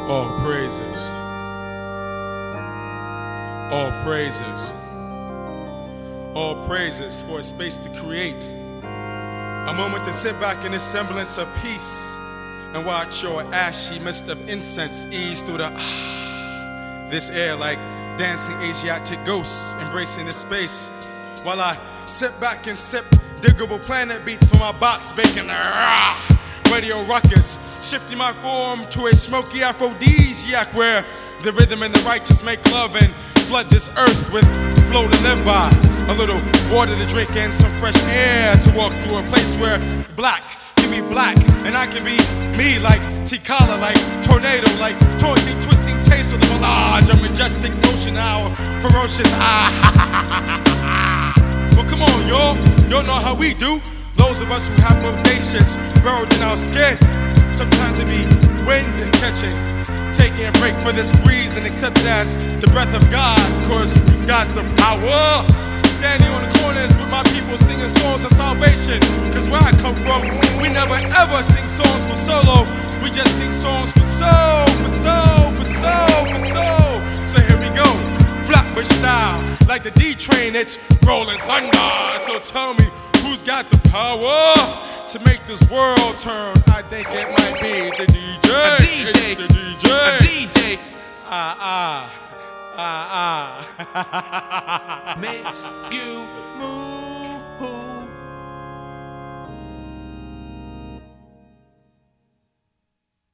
All praises, all praises, all praises for a space to create. A moment to sit back in this semblance of peace and watch your ashy mist of incense ease through this air like dancing Asiatic ghosts embracing this space. While I sit back and sip diggable planet beats from my box baking radio ruckus, shifting my form to a smoky aphrodisiac where the rhythm and the righteous make love and flood this earth with flow to live by. A little water to drink and some fresh air to walk through a place where black can be black and I can be me, like Tikala, like tornado, like taunting, twisting taste of the melange, a majestic motion, our ferocious Well, come on, y'all know how we do. Those of us who have bodacious burrowed in our skin. Sometimes it be wind catching, taking a break for this breeze and accept it as the breath of God, cause He's got the power. Standing on the corners with my people singing songs of salvation. Cause where I come from, we never ever sing songs for solo. We just sing songs for soul, for soul, for soul, for soul. So here we go, Flatbush style, like the D train, it's rolling thunder. So tell me, who's got the power to make this world turn? I think it might be the DJ. A DJ. It's the DJ. A DJ. Ah. Makes you move.